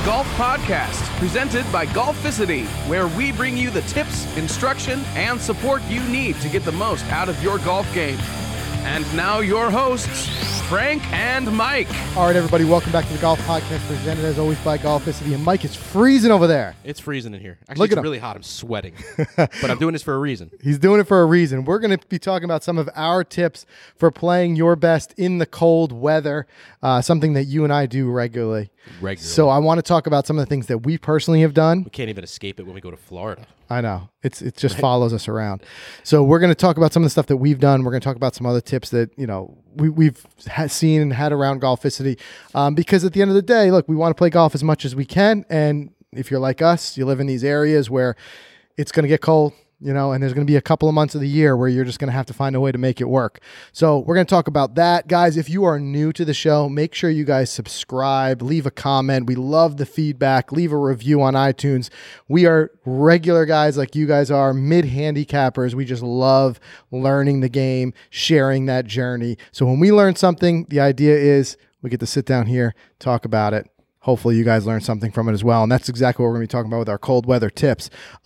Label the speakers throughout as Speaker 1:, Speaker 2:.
Speaker 1: Golf Podcast, presented by Golficity, where we bring you the tips, instruction, and support you need to get the most out of your golf game. And now your hosts, Frank and Mike.
Speaker 2: All right, everybody, welcome back to the Golf Podcast, presented as always by Golficity. And Mike, is freezing over there.
Speaker 3: It's freezing in here. Actually, it's really hot. I'm sweating. But I'm doing this for a reason.
Speaker 2: He's doing it for a reason. We're going to be talking about some of our tips for playing your best in the cold weather, something that you and I do regularly. So I want to talk about some of the things that we personally have done.
Speaker 3: We can't even escape it when we go to Florida.
Speaker 2: I know. It just follows us around. So we're going to talk about some of the stuff that we've done. We're going to talk about some other tips that, you know, we've seen and had around Golficity. Because at the end of the day, look, we want to play golf as much as we can. And if you're like us, you live in these areas where it's going to get cold, you know, and there's going to be a couple of months of the year where you're just going to have to find a way to make it work. So we're going to talk about that. Guys, if you are new to the show, make sure you guys subscribe, leave a comment. We love the feedback. Leave a review on iTunes. We are regular guys like you guys are, mid-handicappers. We just love learning the game, sharing that journey. So when we learn something, the idea is we get to sit down here, talk about it. Hopefully you guys learn something from it as well. And that's exactly what we're going to be talking about with our cold weather tips.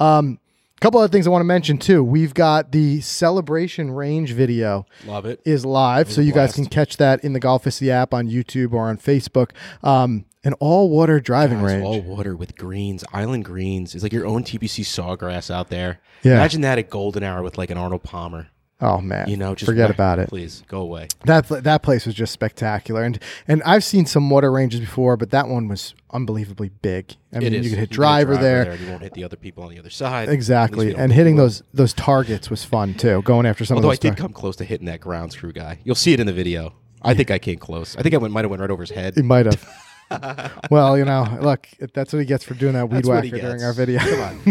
Speaker 2: A couple other things I want to mention too. We've got the Celebration Range video.
Speaker 3: Love it.
Speaker 2: Is live, so you guys can catch that in the Golficity app on YouTube or on Facebook. An all-water driving range.
Speaker 3: All water with greens, island greens. It's like your own TPC Sawgrass out there.
Speaker 2: Yeah.
Speaker 3: Imagine that at Golden Hour with like an Arnold Palmer.
Speaker 2: Oh man,
Speaker 3: you know, just
Speaker 2: forget about it.
Speaker 3: Please go away.
Speaker 2: That place was just spectacular, and I've seen some water ranges before, but that one was unbelievably big. I mean, you could hit driver there.
Speaker 3: You won't hit the other people on the other side.
Speaker 2: Exactly, and hitting those targets was fun too. Going after some.
Speaker 3: Although
Speaker 2: of those
Speaker 3: I did come close to hitting that ground screw guy. You'll see it in the video. I think I came close. I think I might have went right over his head.
Speaker 2: He might have. Well, you know, look, that's what he gets for doing that weed whacker during our video. Come on.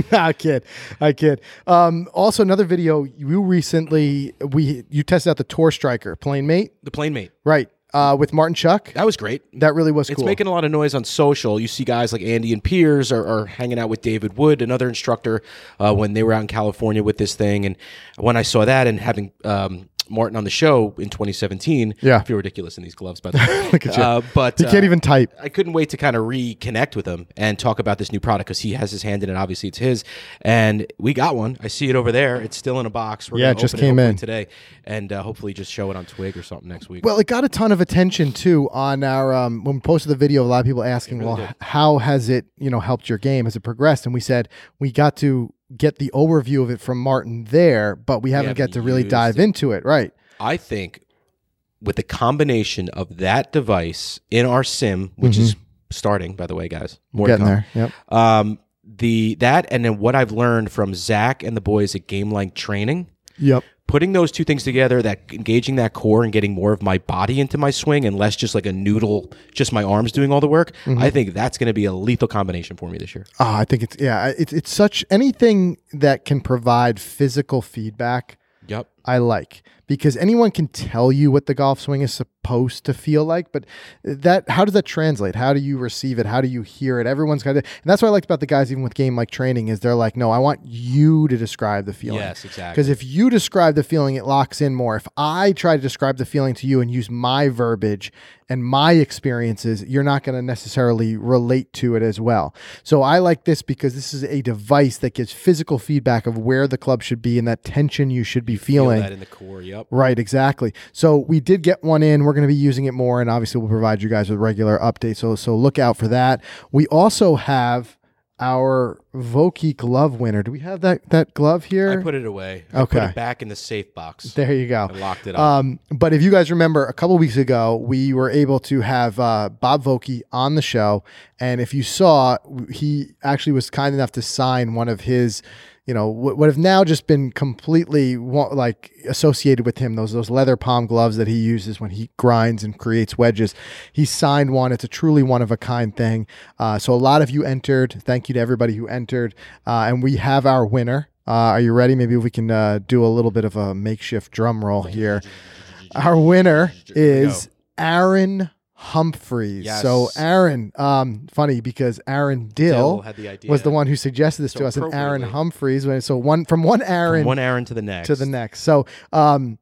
Speaker 2: I kid. Also, another video you recently, you tested out the Tour Striker Plane Mate.
Speaker 3: The Plane Mate.
Speaker 2: Right. With Martin Chuck.
Speaker 3: That was great.
Speaker 2: That really was cool.
Speaker 3: It's making a lot of noise on social. You see guys like Andy and Piers are hanging out with David Wood, another instructor, when they were out in California with this thing. And when I saw that and having Martin on the show in 2017.
Speaker 2: Yeah.
Speaker 3: I feel ridiculous in these gloves, by the way.
Speaker 2: Look at you.
Speaker 3: But
Speaker 2: you can't even type.
Speaker 3: I couldn't wait to kind of reconnect with him and talk about this new product because he has his hand in it. Obviously, it's his. And we got one. I see it over there. It's still in a box. We're
Speaker 2: it just came in
Speaker 3: today. And hopefully just show it on Twig or something next week.
Speaker 2: Well, it got a ton of attention, too, on our when we posted the video. A lot of people asking, how has it helped your game? Has it progressed? And we said we got to get the overview of it from Martin there, but we haven't got to really dive into it. Right.
Speaker 3: I think with the combination of that device in our sim, which is starting, by the way, guys, more
Speaker 2: getting
Speaker 3: to
Speaker 2: come.
Speaker 3: Yep. That and then what I've learned from Zach and the boys at Game Length Training.
Speaker 2: Yep.
Speaker 3: Putting those two things together, that engaging that core and getting more of my body into my swing and less just like a noodle, just my arms doing all the work. I think that's going to be a lethal combination for me this year.
Speaker 2: I think it's such anything that can provide physical feedback.
Speaker 3: Yep.
Speaker 2: I like, because anyone can tell you what the golf swing is supposed to feel like, but how does that translate? How do you receive it? How do you hear it? Everyone's got to, and that's what I liked about the guys, even with Game Like Training, is they're like, no, I want you to describe the feeling.
Speaker 3: Yes, exactly.
Speaker 2: Because if you describe the feeling, it locks in more. If I try to describe the feeling to you and use my verbiage and my experiences, you're not going to necessarily relate to it as well. So I like this because this is a device that gives physical feedback of where the club should be and that tension you should be feeling.
Speaker 3: Feel that in the core, yep.
Speaker 2: Right, exactly. So we did get one in. We're going to be using it more, and obviously we'll provide you guys with regular updates. So look out for that. We also have our Vokey glove winner. Do we have that glove here?
Speaker 3: I put it away.
Speaker 2: Okay.
Speaker 3: I put it back in the safe box.
Speaker 2: There you go.
Speaker 3: I locked it up.
Speaker 2: But if you guys remember, a couple weeks ago, we were able to have Bob Vokey on the show. And if you saw, he actually was kind enough to sign one of his, what have now just been completely like associated with him, those leather palm gloves that he uses when he grinds and creates wedges. He signed one. It's a truly one-of-a-kind thing. So a lot of you entered. Thank you to everybody who entered. And we have our winner. Are you ready? Maybe we can do a little bit of a makeshift drum roll here. Our winner is Aaron Humphreys.
Speaker 3: Yes.
Speaker 2: So Aaron, funny because Aaron Dill
Speaker 3: had the idea.
Speaker 2: was the one who suggested this to us, and Aaron Humphreys. So from one Aaron
Speaker 3: to the next.
Speaker 2: So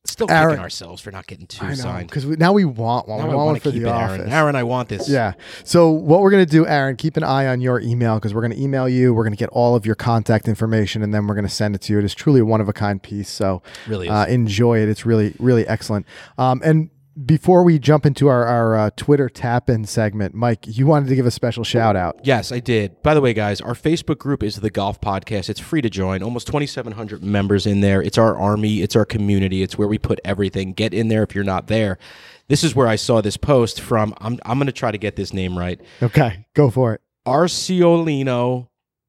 Speaker 3: Still
Speaker 2: Aaron,
Speaker 3: kicking ourselves for not getting two
Speaker 2: I know,
Speaker 3: signed.
Speaker 2: because now we want one.
Speaker 3: Now
Speaker 2: We
Speaker 3: I
Speaker 2: want one
Speaker 3: want
Speaker 2: for
Speaker 3: to keep
Speaker 2: the
Speaker 3: it,
Speaker 2: office.
Speaker 3: Aaron, I want this.
Speaker 2: Yeah. So what we're going to do, Aaron, keep an eye on your email, because we're going to email you. We're going to get all of your contact information, and then we're going to send it to you. It is truly a one-of-a-kind piece. So
Speaker 3: Really is.
Speaker 2: enjoy it. It's really, really excellent. And before we jump into our Twitter tap-in segment, Mike, you wanted to give a special shout-out.
Speaker 3: Yes, I did. By the way, guys, our Facebook group is The Golf Podcast. It's free to join. Almost 2,700 members in there. It's our army. It's our community. It's where we put everything. Get in there if you're not there. This is where I saw this post from. I'm going to try to get this name right.
Speaker 2: Okay, go for it.
Speaker 3: Arciolino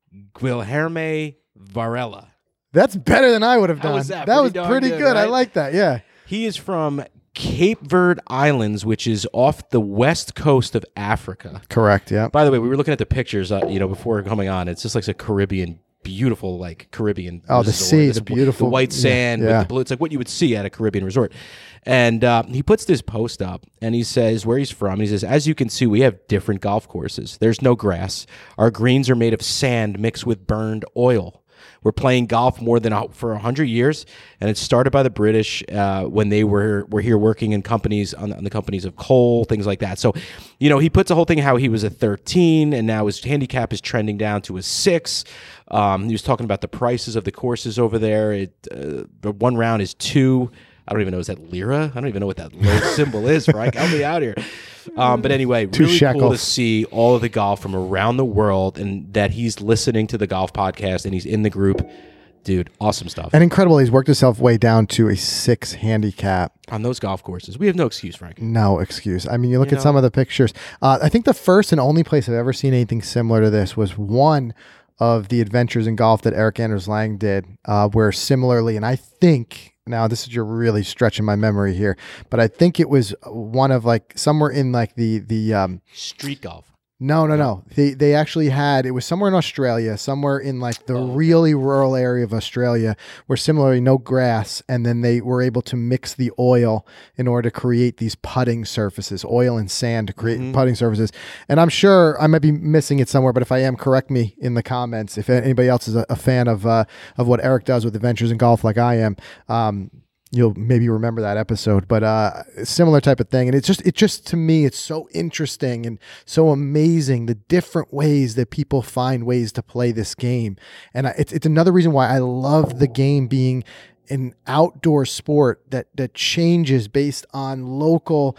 Speaker 3: Guilherme Varela.
Speaker 2: That's better than I would have
Speaker 3: How
Speaker 2: done.
Speaker 3: was that?
Speaker 2: That was
Speaker 3: Pretty darn
Speaker 2: pretty
Speaker 3: good,
Speaker 2: good. I
Speaker 3: right?
Speaker 2: like that. Yeah.
Speaker 3: He is from Cape Verde Islands, which is off the west coast of Africa.
Speaker 2: Correct. Yeah.
Speaker 3: By the way, we were looking at the pictures, before coming on. It's just like a Caribbean, beautiful, like Caribbean.
Speaker 2: Oh, the
Speaker 3: resort.
Speaker 2: sea is beautiful.
Speaker 3: The white sand
Speaker 2: Yeah.
Speaker 3: with the blue. It's like what you would see at a Caribbean resort. And he puts this post up, and he says where he's from. He says, as you can see, we have different golf courses. There's no grass. Our greens are made of sand mixed with burned oil. We're playing golf more than for 100 years, and it started by the British when they were here working in companies on the companies of coal, things like that. So, he puts a whole thing how he was a 13, and now his handicap is trending down to a 6. He was talking about the prices of the courses over there. The one round is 2. I don't even know, is that lira? I don't even know what that low symbol is, Frank. Help me out here. But anyway, really cool to see all of the golf from around the world, and that he's listening to the Golf Podcast and he's in the group. Dude, awesome stuff.
Speaker 2: And incredible. He's worked himself way down to a 6 handicap.
Speaker 3: On those golf courses, we have no excuse, Frank.
Speaker 2: No excuse. I mean, you look at some of the pictures. I think the first and only place I've ever seen anything similar to this was one of the adventures in golf that Eric Anders Lang did, where similarly, and I think, now this is, you're really stretching my memory here, but I think it was one of like somewhere in like the
Speaker 3: street golf.
Speaker 2: No. They actually had, it was somewhere in Australia, somewhere in like the really rural area of Australia, where similarly no grass, and then they were able to mix the oil in order to create these putting surfaces, oil and sand to create putting surfaces. And I'm sure I might be missing it somewhere, but if I am, correct me in the comments. If anybody else is a fan of what Eric does with Adventures in Golf like I am, you'll maybe remember that episode, but similar type of thing. And it just to me, it's so interesting and so amazing, the different ways that people find ways to play this game. And it's another reason why I love the game being an outdoor sport that changes based on local,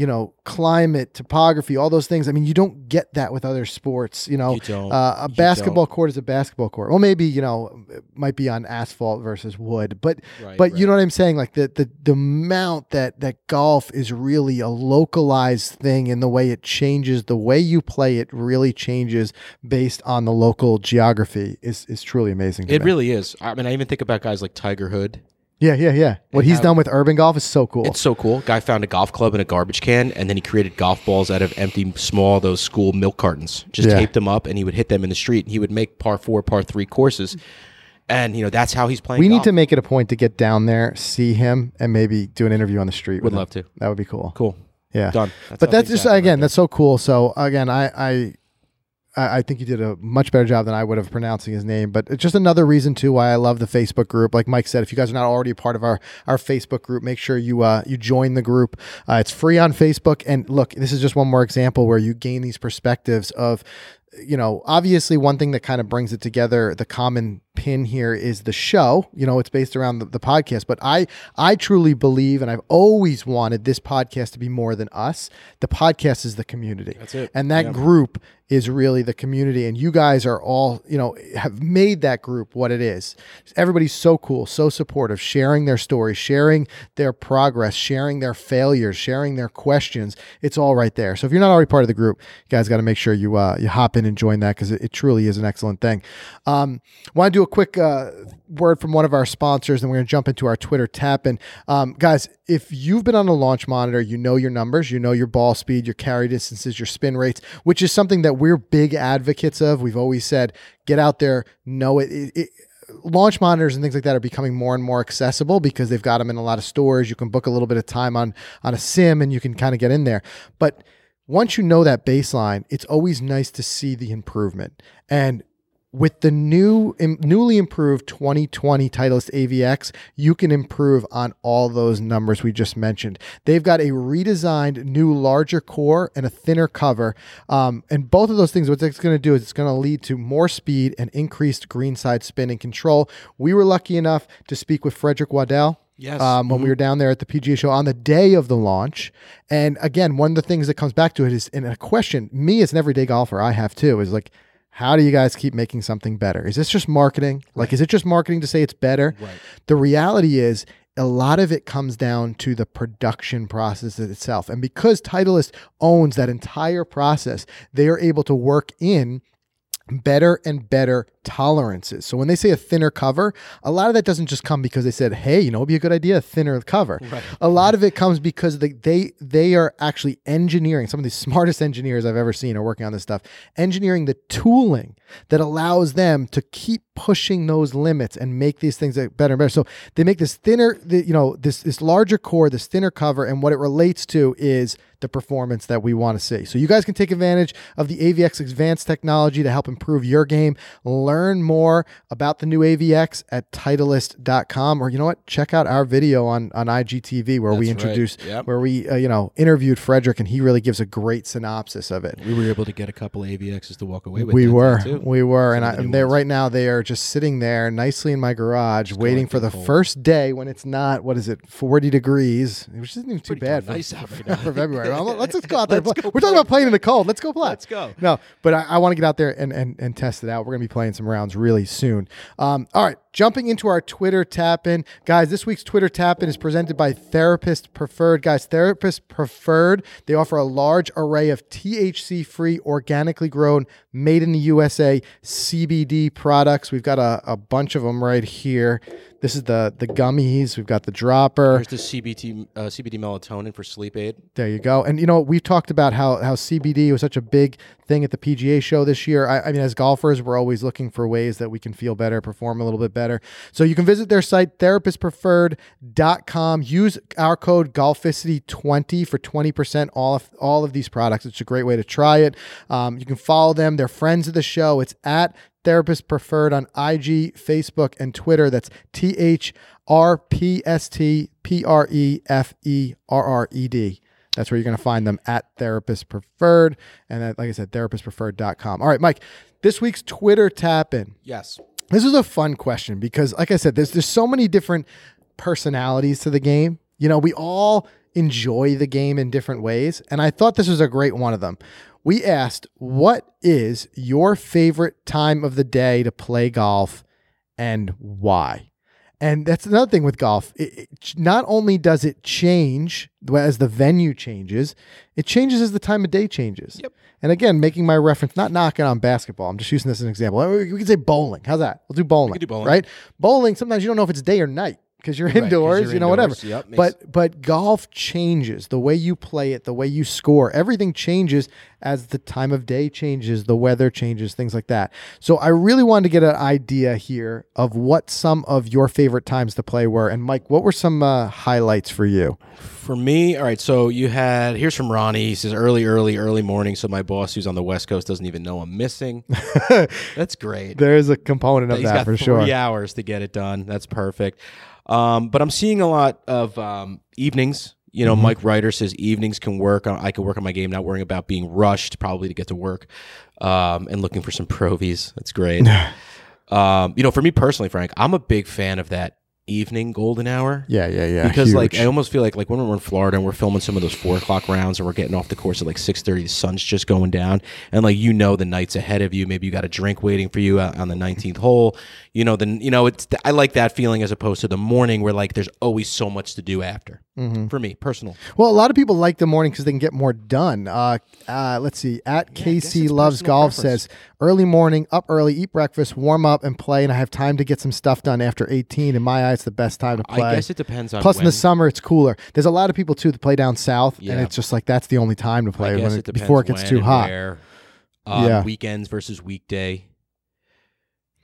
Speaker 2: climate, topography, all those things. I mean, you don't get that with other sports.
Speaker 3: You don't.
Speaker 2: A basketball court is a basketball court. Well, maybe it might be on asphalt versus wood, but you know what I'm saying? Like the amount that golf is really a localized thing in the way it changes, the way you play it really changes based on the local geography is truly amazing.
Speaker 3: It really is. I mean, I even think about guys like Tiger Hood.
Speaker 2: Yeah. What he's done with urban golf is so cool.
Speaker 3: It's so cool. Guy found a golf club in a garbage can, and then he created golf balls out of empty, those school milk cartons. Just taped them up, and he would hit them in the street. And he would make par 4, par 3 courses. And, that's how he's playing
Speaker 2: We
Speaker 3: golf.
Speaker 2: need to make it a point to get down there, see him, and maybe do an interview on the street.
Speaker 3: Would love to.
Speaker 2: That would be cool.
Speaker 3: Cool.
Speaker 2: Yeah.
Speaker 3: Done.
Speaker 2: But that's just, again, that's so cool. So, again, I think you did a much better job than I would have pronouncing his name, but it's just another reason too why I love the Facebook group. Like Mike said, if you guys are not already a part of our Facebook group, make sure you join the group. It's free on Facebook. And look, this is just one more example where you gain these perspectives of, obviously one thing that kind of brings it together, the common pin here is the show. It's based around the podcast, but I truly believe, and I've always wanted this podcast to be more than us. The podcast is the community.
Speaker 3: That's it.
Speaker 2: And that group is really the community. And you guys are all, have made that group what it is. Everybody's so cool, so supportive, sharing their stories, sharing their progress, sharing their failures, sharing their questions. It's all right there. So if you're not already part of the group, you guys got to make sure you hop in and join that, because it truly is an excellent thing. Want to do a quick word from one of our sponsors, and we're going to jump into our Twitter tap. And guys, if you've been on a launch monitor, you know your numbers, you know your ball speed, your carry distances, your spin rates, which is something that we're big advocates of. We've always said, get out there, know it. Launch monitors and things like that are becoming more and more accessible because they've got them in a lot of stores. You can book a little bit of time on a sim and you can kind of get in there. But once you know that baseline, it's always nice to see the improvement. And With the newly improved 2020 Titleist AVX, you can improve on all those numbers we just mentioned. They've got a redesigned new larger core and a thinner cover. And both of those things, what it's going to do is it's going to lead to more speed and increased greenside spin and control. We were lucky enough to speak with Frederick Waddell.
Speaker 3: Yes.
Speaker 2: When we were down there at the PGA show on the day of the launch. And again, one of the things that comes back to it is, and a question me as an everyday golfer, I have too, is like, how do you guys keep making something better? Is this just marketing? Like, is it just marketing to say it's better?
Speaker 3: Right.
Speaker 2: The reality is a lot of it comes down to the production process itself. And because Titleist owns that entire process, they are able to work in better and better tolerances. So when they say a thinner cover, a lot of that doesn't just come because they said, hey, it'd be a good idea, a thinner cover.
Speaker 3: Right.
Speaker 2: A lot of it comes because they are actually engineering. Some of the smartest engineers I've ever seen are working on this stuff, engineering the tooling that allows them to keep pushing those limits and make these things better and better. So they make this thinner, this larger core, this thinner cover, and what it relates to is the performance that we want to see. So you guys can take advantage of the AVX advanced technology to help improve your game. Learn more about the new AVX at Titleist.com, or check out our video on IGTV where we introduced, where we interviewed Frederick, and he really gives a great synopsis of it.
Speaker 3: We were able to get a couple AVXs to walk away with.
Speaker 2: We were, and right now they are just sitting there nicely in my garage, waiting for the first day when it's not 40 degrees, which isn't even too bad
Speaker 3: nice out right now.
Speaker 2: for February. Let's just go out there. We're talking about playing in the cold. Let's go play.
Speaker 3: Let's go.
Speaker 2: No, but I want to get out there and test it out. We're going to be playing some rounds really soon. All right, jumping into our Twitter tap-in. Guys, this week's Twitter tap-in is presented by Therapist Preferred. Guys, Therapist Preferred, they offer a large array of THC-free, organically grown, made in the USA CBD products. We've got a bunch of them right here. This is the gummies. We've got the dropper.
Speaker 3: There's the CBD melatonin for sleep aid.
Speaker 2: There you go. And we've talked about how CBD was such a big thing at the PGA show this year. I mean, as golfers, we're always looking for ways that we can feel better, perform a little bit better. So you can visit their site, therapistpreferred.com. Use our code Golficity20 for 20% off all of these products. It's a great way to try it. You can follow them. They're friends of the show. It's at Therapist Preferred on IG, Facebook, and Twitter. That's THRPSTPREFERRED. That's where you're going to find them, at Therapist Preferred. And like I said, therapistpreferred.com. All right, Mike, this week's Twitter tap-in.
Speaker 3: Yes.
Speaker 2: This is a fun question because, like I said, there's so many different personalities to the game. We all enjoy the game in different ways. And I thought this was a great one of them. We asked, what is your favorite time of the day to play golf and why? And that's another thing with golf. Not only does it change as the venue changes, it changes as the time of day changes.
Speaker 3: Yep.
Speaker 2: And again, making my reference, not knocking on basketball. I'm just using this as an example. We can say bowling. How's that? We'll do bowling.
Speaker 3: We can do bowling.
Speaker 2: Right? Bowling, sometimes you don't know if it's day or night. Because you're indoors, whatever.
Speaker 3: Yep,
Speaker 2: but golf changes. The way you play it, the way you score, everything changes as the time of day changes, the weather changes, things like that. So I really wanted to get an idea here of what some of your favorite times to play were. And Mike, what were some highlights for you?
Speaker 3: For me, all right, so here's from Ronnie. He says, early morning, so my boss who's on the West Coast doesn't even know I'm missing. That's great.
Speaker 2: There is a component of that for sure.
Speaker 3: He's got 3 hours to get it done. That's perfect. But I'm seeing a lot of evenings. Mike Ryder says evenings can work. I can work on my game, not worrying about being rushed probably to get to work, and looking for some provies. That's great. For me personally, Frank, I'm a big fan of that evening golden hour.
Speaker 2: Yeah.
Speaker 3: Because
Speaker 2: huge.
Speaker 3: I almost feel like when we're in Florida and we're filming some of those 4:00 rounds and we're getting off the course at 6:30, the sun's just going down, and the night's ahead of you. Maybe you got a drink waiting for you on the 19th hole. I like that feeling as opposed to the morning where there's always so much to do after. Mm-hmm. For me, personal.
Speaker 2: Well, a lot of people like the morning because they can get more done. Let's see. At KC Loves Golf says, early morning, up early, eat breakfast, warm up, and play, and I have time to get some stuff done after 18. In my eyes, it's the best time to play.
Speaker 3: I guess it depends on
Speaker 2: Plus, in the summer, it's cooler. There's a lot of people, too, that play down south, and it's just that's the only time to play before it gets too hot.
Speaker 3: Weekends versus weekday.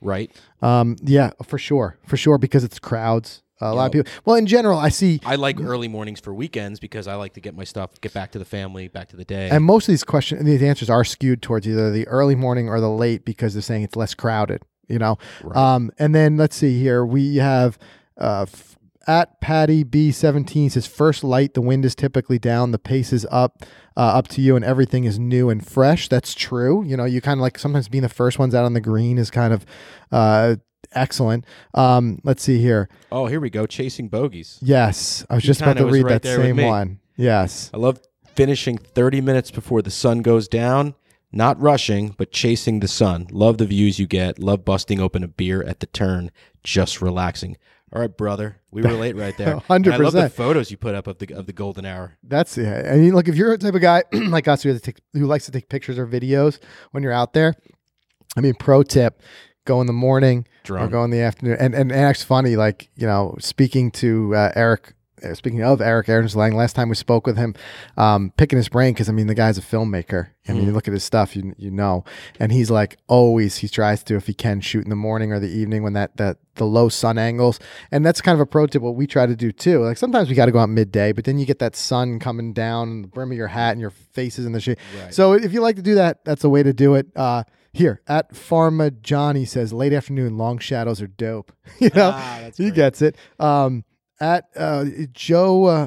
Speaker 3: right?
Speaker 2: Yeah, for sure, because it's crowds. A lot of people. Well, in general,
Speaker 3: I like early mornings for weekends because I like to get my stuff, get back to the family, back to the day.
Speaker 2: And most of these answers are skewed towards either the early morning or the late because they're saying it's less crowded.
Speaker 3: Right.
Speaker 2: And then let's see here. We have at Patty B17 says first light, the wind is typically down, the pace is up to you, and everything is new and fresh. That's true. You kind of like sometimes being the first ones out on the green is kind of excellent. Let's see here.
Speaker 3: Oh, here we go. Chasing bogeys.
Speaker 2: Yes, I was just about to read
Speaker 3: right
Speaker 2: that
Speaker 3: there with
Speaker 2: same
Speaker 3: me.
Speaker 2: one. Yes.
Speaker 3: I love finishing 30 minutes before the sun goes down. Not rushing, but chasing the sun. Love the views you get. Love busting open a beer at the turn. Just relaxing. All right, brother. We relate right there.
Speaker 2: 100%.
Speaker 3: And I love the photos you put up of the golden hour.
Speaker 2: That's it. I mean, look, if you're a type of guy like us who likes to take pictures or videos when you're out there, I mean, pro tip, go in the morning
Speaker 3: Drone.
Speaker 2: or go in the afternoon. And it's funny, like, speaking to Eric, speaking of Eric Ehrenslang, last time we spoke with him, picking his brain, because, I mean, the guy's a filmmaker. I mean, you look at his stuff, you know. And he's like, always, he tries to, if he can, shoot in the morning or the evening when the low sun angles. And that's kind of a pro tip, what we try to do too. Like sometimes we got to go out midday, but then you get that sun coming down the brim of your hat and your face is in the shade.
Speaker 3: Right.
Speaker 2: So if you like to do that, that's a way to do it. Here at Pharma Johnny says late afternoon, long shadows are dope.
Speaker 3: That's
Speaker 2: He
Speaker 3: great.
Speaker 2: gets it. At Joe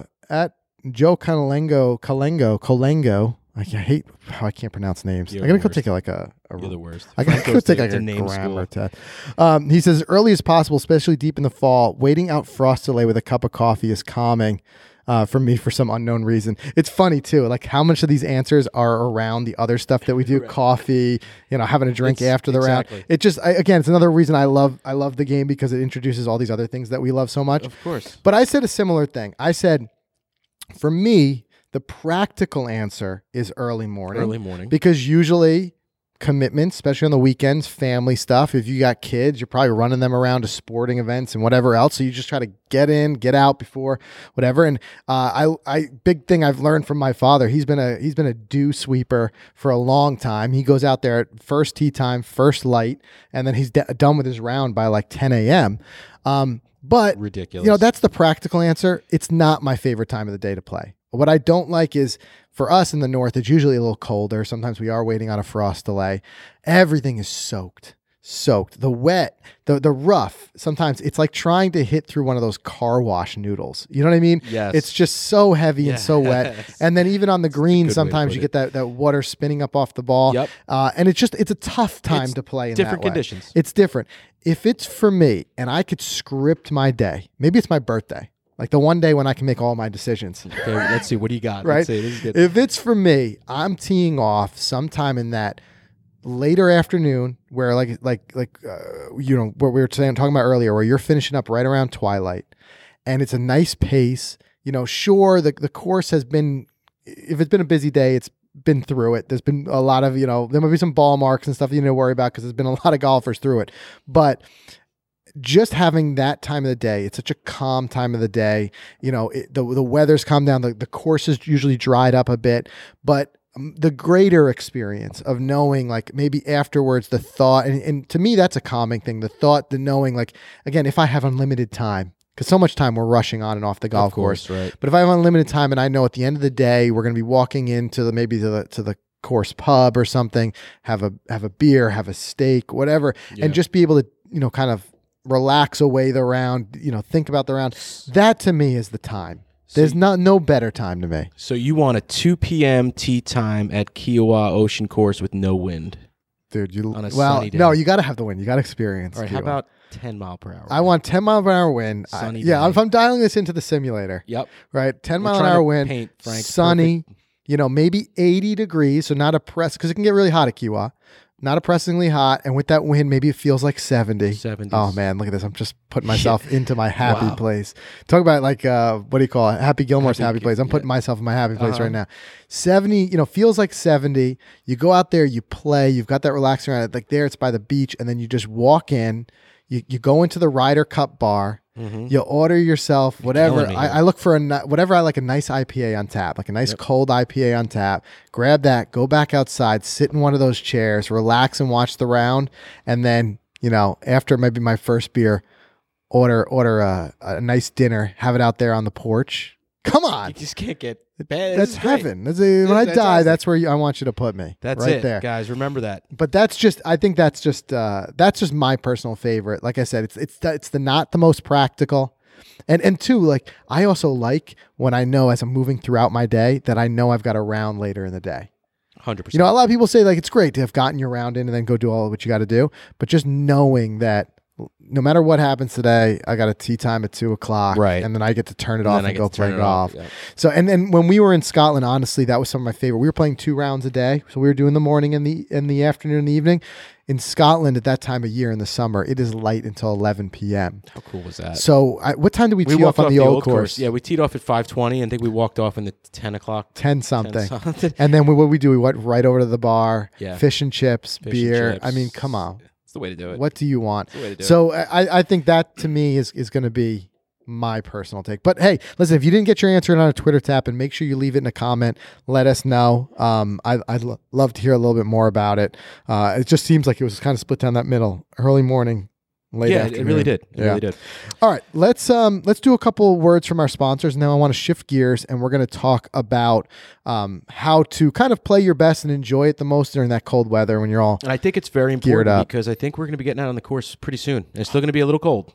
Speaker 2: Kalengo. I hate how I can't pronounce names.
Speaker 3: You're
Speaker 2: I'm gonna
Speaker 3: the
Speaker 2: go
Speaker 3: worst.
Speaker 2: take like a
Speaker 3: You're the worst.
Speaker 2: I gotta
Speaker 3: Frank
Speaker 2: go
Speaker 3: goes
Speaker 2: take
Speaker 3: to-
Speaker 2: like
Speaker 3: to
Speaker 2: a
Speaker 3: name
Speaker 2: grammar
Speaker 3: school.
Speaker 2: test. He says early as possible, especially deep in the fall. Waiting out frost delay with a cup of coffee is calming. For me, for some unknown reason. It's funny too, like how much of these answers are around the other stuff that we do, coffee, having a drink after the
Speaker 3: exactly.
Speaker 2: round. It just, again, it's another reason I love the game, because it introduces all these other things that we love so much.
Speaker 3: Of course.
Speaker 2: But I said a similar thing. I said, for me, the practical answer is early morning.
Speaker 3: Early morning.
Speaker 2: Because usually commitments, especially on the weekends, family stuff. If you got kids, you're probably running them around to sporting events and whatever else. So you just try to get in, get out before whatever. And I big thing I've learned from my father. He's been a dew sweeper for a long time. He goes out there at first tee time, first light, and then he's done with his round by like 10 a.m. But
Speaker 3: Ridiculous.
Speaker 2: that's the practical answer. It's not my favorite time of the day to play. What I don't like is, for us in the north, it's usually a little colder. Sometimes we are waiting on a frost delay. Everything is soaked. The wet, the rough. Sometimes it's like trying to hit through one of those car wash noodles. You know what I mean?
Speaker 3: Yes.
Speaker 2: It's just so heavy and so wet.
Speaker 3: Yes.
Speaker 2: And then even on the green,
Speaker 3: good way to
Speaker 2: sometimes
Speaker 3: put
Speaker 2: you get that water spinning up off the ball.
Speaker 3: Yep.
Speaker 2: And it's a tough time
Speaker 3: It's
Speaker 2: to play in
Speaker 3: different
Speaker 2: that way.
Speaker 3: conditions.
Speaker 2: It's different. If it's for me and I could script my day, maybe it's my birthday. Like the one day when I can make all my decisions.
Speaker 3: Okay, let's see. What do you got?
Speaker 2: Right?
Speaker 3: Let's see. This is good.
Speaker 2: If it's for me, I'm teeing off sometime in that later afternoon where what we were talking about earlier, where you're finishing up right around twilight and it's a nice pace. Sure, the course has been, if it's been a busy day, it's been through it. There's been a lot of, there might be some ball marks and stuff you need to worry about because there's been a lot of golfers through it. But just having that time of the day, it's such a calm time of the day. The weather's calmed down. The course is usually dried up a bit, but the greater experience of knowing, like maybe afterwards, the thought, and to me, that's a calming thing. The thought, the knowing, like, again, if I have unlimited time, because so much time we're rushing on and off the golf course,
Speaker 3: right?
Speaker 2: But if I have unlimited time and I know at the end of the day, we're going to be walking into the course pub or something, have a beer, have a steak, whatever, and just be able to, kind of relax away the round, think about the round. That to me is the time. There's no better time to me.
Speaker 3: So you want a 2 p.m. tee time at Kiowa Ocean Course with no wind.
Speaker 2: Dude,
Speaker 3: On a sunny day.
Speaker 2: no, you got to have the wind. You got to experience.
Speaker 3: All right,
Speaker 2: Kiowa.
Speaker 3: how about 10 mile per hour?
Speaker 2: I want 10 mile per hour wind.
Speaker 3: Sunny
Speaker 2: Yeah,
Speaker 3: day.
Speaker 2: if I'm dialing this into the simulator,
Speaker 3: Yep.
Speaker 2: right? 10
Speaker 3: We're
Speaker 2: mile an
Speaker 3: trying
Speaker 2: hour
Speaker 3: to
Speaker 2: wind,
Speaker 3: paint Frank's
Speaker 2: sunny, maybe 80 degrees, so not oppressed, because it can get really hot at Kiowa. Not oppressingly hot, and with that wind, maybe it feels like 70.
Speaker 3: 70s.
Speaker 2: Oh man, look at this! I'm just putting myself into my happy
Speaker 3: Wow.
Speaker 2: place. Talk about like what do you call it? Happy Gilmore's happy place. I'm putting
Speaker 3: yeah.
Speaker 2: myself in my happy place right now. 70, feels like 70. You go out there, you play. You've got that relaxing around. Like there, it's by the beach, and then you just walk in. You go into the Ryder Cup bar. You order yourself whatever.
Speaker 3: killing me here.
Speaker 2: I look for whatever I like, a nice IPA on tap, like a nice cold IPA on tap. Grab that, go back outside, sit in one of those chairs, relax and watch the round, and then after maybe my first beer, order a nice dinner, have it out there on the porch. Come on.
Speaker 3: You just can't get bad.
Speaker 2: That's heaven. When I die, that's where I want you to put me.
Speaker 3: That's
Speaker 2: right
Speaker 3: it,
Speaker 2: there.
Speaker 3: guys. Remember that.
Speaker 2: But I think that's just my personal favorite. Like I said, it's not the most practical. And two, like I also like when I know as I'm moving throughout my day that I know I've got a round later in the day.
Speaker 3: 100%.
Speaker 2: A lot of people say like it's great to have gotten your round in and then go do all of what you got to do. But just knowing that no matter what happens today, I got a tea time at 2:00,
Speaker 3: right?
Speaker 2: And then I get to turn it off and go play golf.
Speaker 3: Yeah.
Speaker 2: So, and then when we were in Scotland, honestly, that was some of my favorite. We were playing 2 rounds a day, so we were doing the morning and the afternoon and the evening. In Scotland, at that time of year in the summer, it is light until 11 p.m.
Speaker 3: How cool was that?
Speaker 2: So, what time did we tee off on the old course?
Speaker 3: Yeah, we teed off at 5:20, and I think we walked off in the 10 o'clock.
Speaker 2: 10 something. And then what we do? We went right over to the bar.
Speaker 3: Yeah.
Speaker 2: Fish and chips, beer.
Speaker 3: Chips.
Speaker 2: I mean, come on.
Speaker 3: The way to do it.
Speaker 2: What do you want?
Speaker 3: The way to do
Speaker 2: so I think that to me is going to be my personal take. But hey, listen, if you didn't get your answer on a Twitter tap, and make sure you leave it in a comment, let us know. I'd love to hear a little bit more about it. It just seems like it was kind of split down that middle, early morning, late afternoon.
Speaker 3: It really did. It really did.
Speaker 2: All right, let's do a couple words from our sponsors, and then I want to shift gears, and we're going to talk about how to kind of play your best and enjoy it the most during that cold weather when you're all.
Speaker 3: And I think it's very important because I think we're going to be getting out on the course pretty soon. And it's still going to be a little cold.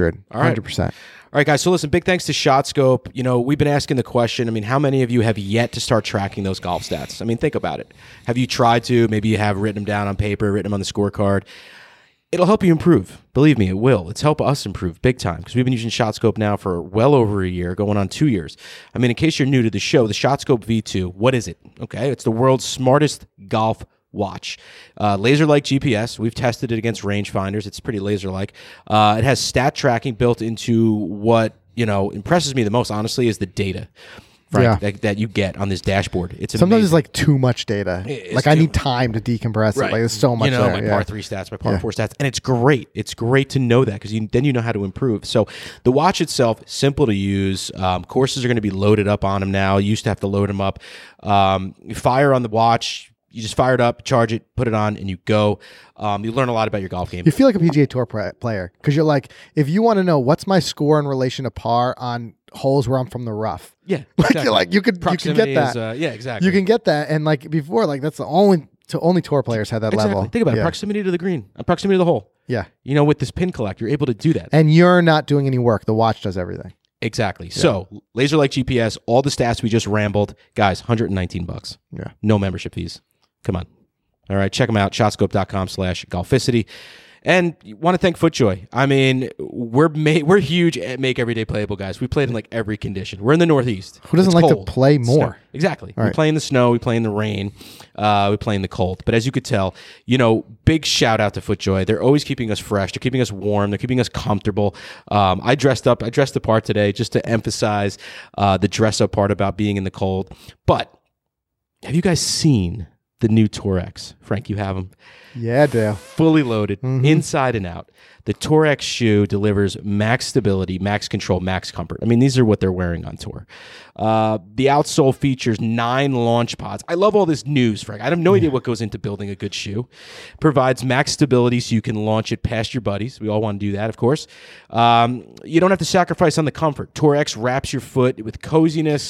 Speaker 2: 100%.
Speaker 3: All right, guys. So listen, big thanks to ShotScope. We've been asking the question. I mean, how many of you have yet to start tracking those golf stats? I mean, think about it. Have you tried to? Maybe you have written them down on paper, written them on the scorecard. It'll help you improve. Believe me, it will. It's helped us improve big time because we've been using ShotScope now for well over a year, going on 2 years. I mean, in case you're new to the show, the ShotScope V2, what is it? Okay, it's the world's smartest golf watch. Laser-like GPS. We've tested it against rangefinders. It's pretty laser-like. It has stat tracking built into what, impresses me the most, honestly, is the data. Frank, that you get on this dashboard. It's
Speaker 2: sometimes
Speaker 3: amazing.
Speaker 2: It's like too much data. Like I need time to decompress it. Like there's so much there.
Speaker 3: My par 3 stats, my par 4 stats. And it's great. It's great to know that because then you know how to improve. So the watch itself, simple to use. Courses are going to be loaded up on them now. You used to have to load them up. You fire on the watch. You just fire it up, charge it, put it on, and you go. You learn a lot about your golf game.
Speaker 2: You feel like a PGA Tour player because you're like, if you want to know what's my score in relation to par on holes where I'm from the rough.
Speaker 3: Yeah,
Speaker 2: exactly. you can get that.
Speaker 3: Yeah, exactly.
Speaker 2: You can get that, and like before, like that's the only tour players had that level.
Speaker 3: Think about it. Proximity to the green, proximity to the hole.
Speaker 2: Yeah.
Speaker 3: With this pin collect, you're able to do that.
Speaker 2: And you're not doing any work. The watch does everything.
Speaker 3: Exactly. Yeah. So laser-like GPS, all the stats we just rambled, guys, $119. Yeah. No membership fees. Come on. All right, check them out, shotscope.com/golficity. And want to thank FootJoy. I mean, we're huge at Make Everyday Playable, guys. We played in like every condition. We're in the Northeast.
Speaker 2: Who doesn't like to play more?
Speaker 3: Snow. Exactly. We play in the snow. We play in the rain. We play in the cold. But as you could tell, big shout out to FootJoy. They're always keeping us fresh. They're keeping us warm. They're keeping us comfortable. I dressed the part today just to emphasize the dress up part about being in the cold. But have you guys seen the new Tour X? Frank, you have them.
Speaker 2: Yeah, Dale.
Speaker 3: Fully loaded, inside and out. The Tour X shoe delivers max stability, max control, max comfort. I mean, these are what they're wearing on tour. The outsole features 9 launch pods. I love all this news, Frank. I have no idea what goes into building a good shoe. Provides max stability so you can launch it past your buddies. We all want to do that, of course. You don't have to sacrifice on the comfort. Tour X wraps your foot with coziness,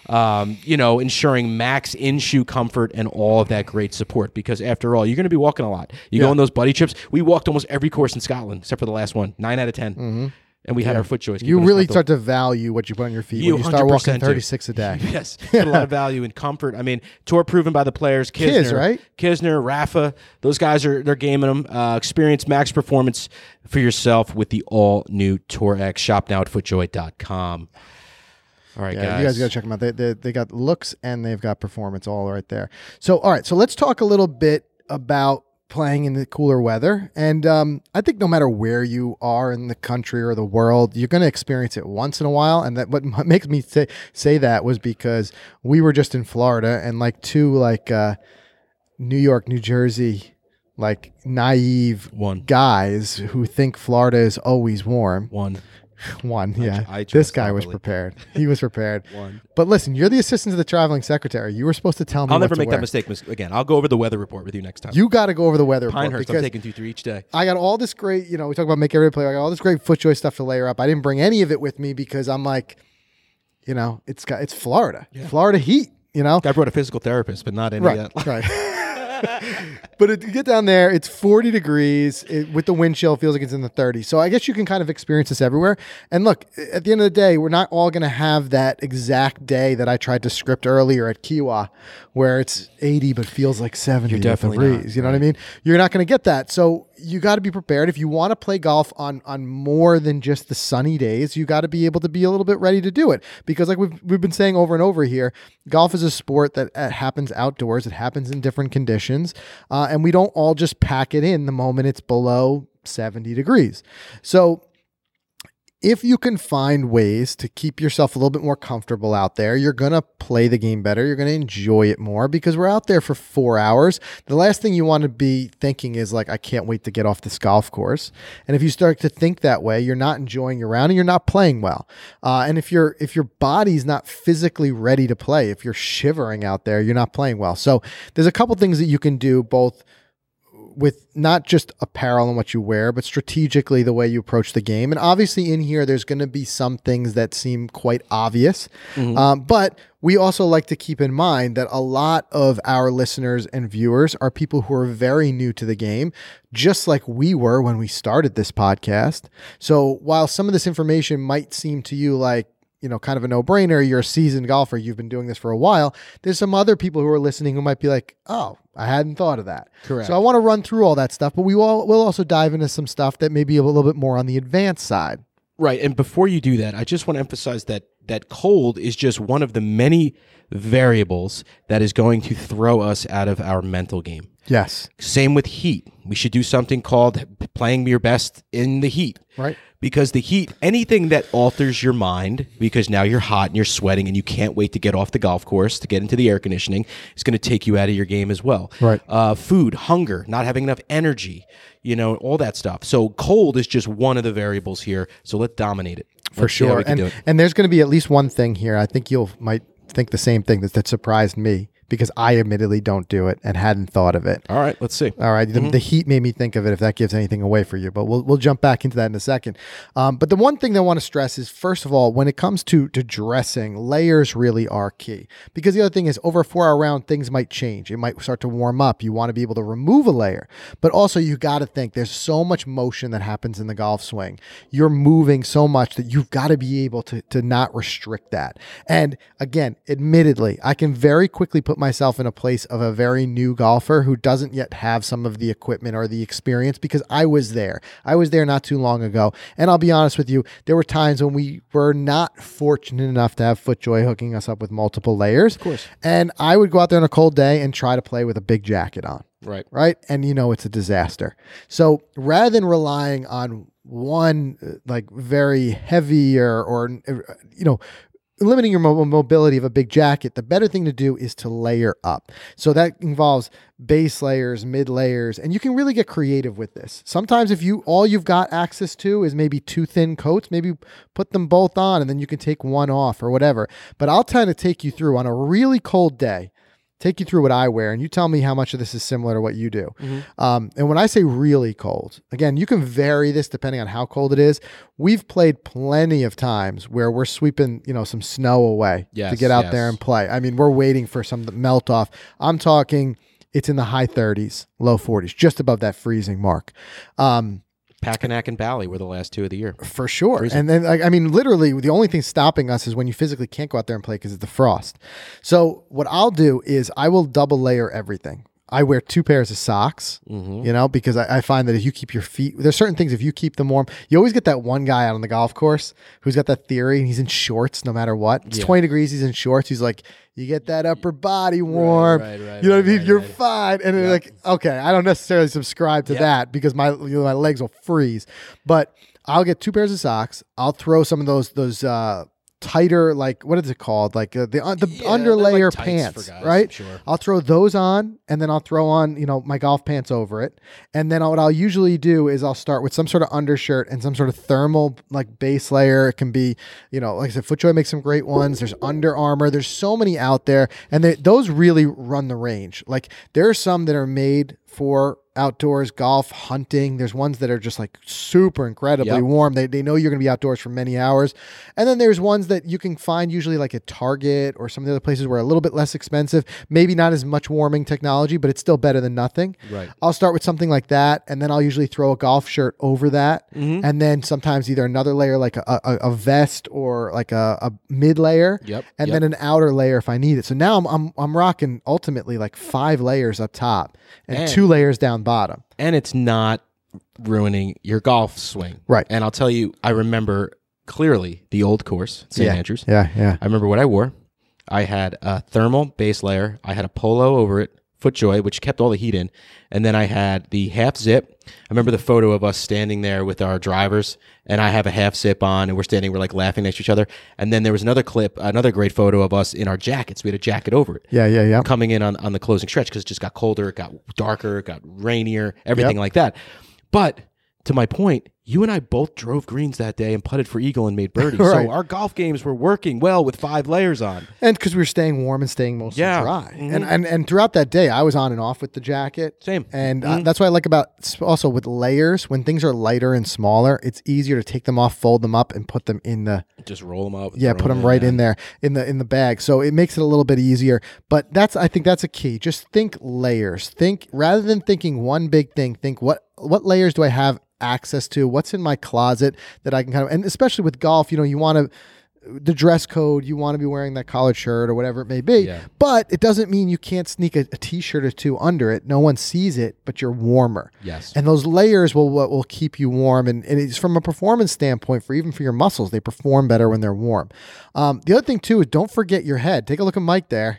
Speaker 3: ensuring max in-shoe comfort and all of that great support. Because after all, you're going to be walking a lot. You go on those buddy trips. We walked almost every course in Scotland, except for the last one, 9 out of 10. And we had our FootJoys.
Speaker 2: You really start to value what you put on your feet when you start walking 36 a day.
Speaker 3: Yes. Get a lot of value in comfort. I mean, tour proven by the players. Kisner, Rafa. Those guys they're gaming them. Experience max performance for yourself with the all-new Tour X. Shop now at footjoy.com. All right, guys.
Speaker 2: You guys got to check them out. They got looks and they've got performance all right there. So, all right. So let's talk a little bit about playing in the cooler weather. And I think no matter where you are in the country or the world, you're going to experience it once in a while. And that what makes me say that was because we were just in Florida and like two New York, New Jersey, like naive guys who think Florida is always warm. One, yeah.
Speaker 3: I
Speaker 2: This
Speaker 3: trust
Speaker 2: guy was
Speaker 3: Beverly.
Speaker 2: prepared. He was prepared.
Speaker 3: One.
Speaker 2: But listen, you're the assistant to the traveling secretary. You were supposed to tell me.
Speaker 3: I'll
Speaker 2: what
Speaker 3: never
Speaker 2: to
Speaker 3: make
Speaker 2: wear.
Speaker 3: that mistake again. I'll go over the weather report with you next time.
Speaker 2: You got to go over the weather report
Speaker 3: Pinehurst, I'm
Speaker 2: because
Speaker 3: taking 2-3 each day.
Speaker 2: I got all this great, we talk about make every play. I got all this great FootJoy stuff to layer up. I didn't bring any of it with me because I'm like, it's Florida, Florida heat.
Speaker 3: I brought a physical therapist, but not any
Speaker 2: Right, right. But you get down there, it's 40 degrees with the wind chill. It feels like it's in the 30s. So I guess you can kind of experience this everywhere. And look, at the end of the day, we're not all going to have that exact day that I tried to script earlier at Kiowa, where it's 80 but feels like 70.
Speaker 3: You're definitely
Speaker 2: with the breeze.
Speaker 3: not,
Speaker 2: You know what I mean? You're not going to get that. So you got to be prepared. If you want to play golf on more than just the sunny days, you got to be able to be a little bit ready to do it. Because like we've been saying over and over here, golf is a sport that happens outdoors. It happens in different conditions. And we don't all just pack it in the moment it's below 70 degrees. So if you can find ways to keep yourself a little bit more comfortable out there, you're going to play the game better. You're going to enjoy it more because we're out there for 4 hours. The last thing you want to be thinking is like, I can't wait to get off this golf course. And if you start to think that way, you're not enjoying your round and you're not playing well. And if your body's not physically ready to play, if you're shivering out there, you're not playing well. So there's a couple things that you can do both with not just apparel and what you wear, but strategically the way you approach the game. And obviously in here, there's going to be some things that seem quite obvious. But we also like to keep in mind that a lot of our listeners and viewers are people who are very new to the game, just like we were when we started this podcast. So while some of this information might seem to you like, kind of a no-brainer, you're a seasoned golfer, you've been doing this for a while, there's some other people who are listening who might be like, oh, I hadn't thought of that.
Speaker 3: Correct.
Speaker 2: So I want to run through all that stuff, but we'll also dive into some stuff that may be a little bit more on the advanced side.
Speaker 3: Right. And before you do that, I just want to emphasize that cold is just one of the many variables that is going to throw us out of our mental game.
Speaker 2: Yes.
Speaker 3: Same with heat. We should do something called playing your best in the heat.
Speaker 2: Right.
Speaker 3: Because the heat, anything that alters your mind, because now you're hot and you're sweating and you can't wait to get off the golf course to get into the air conditioning, is going to take you out of your game as well.
Speaker 2: Right.
Speaker 3: Food, hunger, not having enough energy, all that stuff. So cold is just one of the variables here. So let's dominate it.
Speaker 2: For sure. And there's going to be at least one thing here. I think might think the same thing that surprised me, because I admittedly don't do it and hadn't thought of it.
Speaker 3: All right, let's see.
Speaker 2: All right, the heat made me think of it, if that gives anything away for you, but we'll jump back into that in a second. But the one thing that I want to stress is, first of all, when it comes to dressing, layers really are key. Because the other thing is, over a 4-hour round, things might change. It might start to warm up. You want to be able to remove a layer. But also, you got to think, there's so much motion that happens in the golf swing. You're moving so much that you've got to be able to not restrict that. And again, admittedly, I can very quickly put myself in a place of a very new golfer who doesn't yet have some of the equipment or the experience, because I was there. I was there not too long ago. And I'll be honest with you, there were times when we were not fortunate enough to have FootJoy hooking us up with multiple layers.
Speaker 3: Of course.
Speaker 2: And I would go out there on a cold day and try to play with a big jacket on. Right. And it's a disaster. So rather than relying on one like very heavy or limiting your mobility of a big jacket, the better thing to do is to layer up. So that involves base layers, mid layers, and you can really get creative with this. Sometimes if all you've got access to is maybe 2 thin coats, maybe put them both on and then you can take one off or whatever. But I'll try to take you through on a really cold day, take you through what I wear, and you tell me how much of this is similar to what you do. And when I say really cold, again, you can vary this depending on how cold it is. We've played plenty of times where we're sweeping, some snow away to get out there and play. I mean, we're waiting for some to melt off. I'm talking, it's in the high 30s, low 40s, just above that freezing mark.
Speaker 3: Packanack and Bally were the last 2 of the year.
Speaker 2: For sure. And then, literally, the only thing stopping us is when you physically can't go out there and play because of the frost. So what I'll do is I will double layer everything. I wear 2 pairs of socks, because I find that if you keep your feet, there's certain things, if you keep them warm, you always get that one guy out on the golf course who's got that theory and he's in shorts no matter what. It's 20 degrees, he's in shorts. He's like, you get that upper body warm.
Speaker 3: Right,
Speaker 2: you know what I mean? You're fine. And they're like, okay, I don't necessarily subscribe to that because my legs will freeze. But I'll get 2 pairs of socks. I'll throw some of those tighter, like what is it called? Like the
Speaker 3: Yeah,
Speaker 2: underlayer
Speaker 3: like tights
Speaker 2: pants,
Speaker 3: for guys,
Speaker 2: right?
Speaker 3: sure.
Speaker 2: I'll throw those on, and then I'll throw on, my golf pants over it. And then what I'll usually do is I'll start with some sort of undershirt and some sort of thermal like base layer. It can be, like I said, FootJoy makes some great ones. There's Under Armour. There's so many out there, and those really run the range. Like there are some that are made for outdoors, golf, hunting. There's ones that are just like super incredibly warm. They know you're going to be outdoors for many hours. And then there's ones that you can find usually like at Target or some of the other places where a little bit less expensive, maybe not as much warming technology, but it's still better than nothing.
Speaker 3: Right.
Speaker 2: I'll start with something like that, and then I'll usually throw a golf shirt over that. And then sometimes either another layer like a vest or like a mid layer, and then an outer layer if I need it. So now I'm rocking ultimately like 5 layers up top and 2 layers down bottom.
Speaker 3: And it's not ruining your golf swing.
Speaker 2: Right.
Speaker 3: And I'll tell you, I remember clearly the old course, St. Andrews.
Speaker 2: Yeah.
Speaker 3: I remember what I wore. I had a thermal base layer. I had a polo over it, FootJoy, which kept all the heat in. And then I had the half zip. I remember the photo of us standing there with our drivers, and I have a half zip on, and we're like laughing next to each other. And then there was another clip, another great photo of us in our jackets. We had a jacket over it.
Speaker 2: Yeah.
Speaker 3: Coming in on the closing stretch because it just got colder, it got darker, it got rainier, everything like that. But to my point, you and I both drove greens that day and putted for eagle and made birdie.
Speaker 2: Right.
Speaker 3: So our golf games were working well with 5 layers on.
Speaker 2: And because we were staying warm and staying mostly dry. And throughout that day, I was on and off with the jacket.
Speaker 3: Same.
Speaker 2: And that's what I like about also with layers. When things are lighter and smaller, it's easier to take them off, fold them up, and put them in the...
Speaker 3: Just roll them up.
Speaker 2: Yeah, put them right in there in the bag. So it makes it a little bit easier. But I think that's a key. Just think layers. Think rather than thinking one big thing, think what layers do I have access to? What's in my closet that I can and especially with golf, you want the dress code, you want to be wearing that collared shirt or whatever it may be.
Speaker 3: Yeah.
Speaker 2: But it doesn't mean you can't sneak a t-shirt or 2 under it. No one sees it, but you're warmer.
Speaker 3: Yes.
Speaker 2: And those layers will keep you warm. And it's from a performance standpoint, even for your muscles, they perform better when they're warm. The other thing too is don't forget your head. Take a look at Mike there.